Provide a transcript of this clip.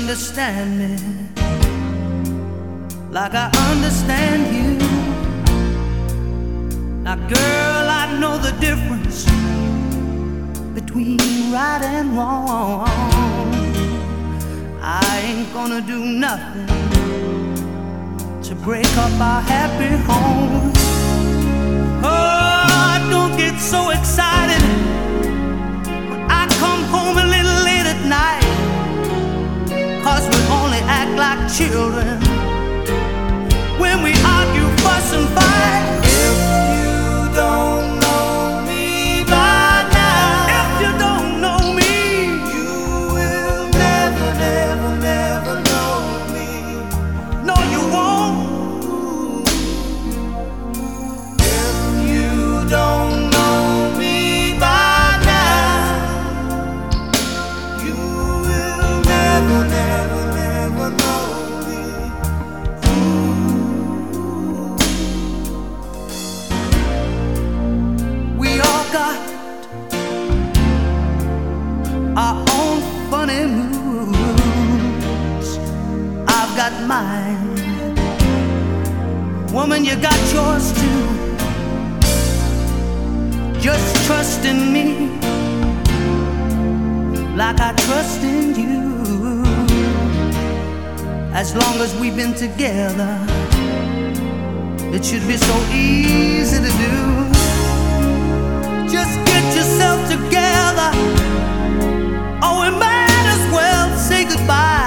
understand me like I understand you. Now girl, I know the difference between right and wrong. I ain't gonna do nothing to break up our happy home. Oh, don't get so excited when I come home a little late at night, 'cause we only act like children when we argue, fuss and fight. If you don't know me by now, if you don't know me, you will never, never, never know me. No, you won't. If you don't know me by now, you will never, never, never know me. We all got our own funny moods. I've got mine. Woman, you got yours too. Just trust in me like I trust in you. As long as we've been together, it should be so easy to do. Just get yourself together, or we might as well say goodbye.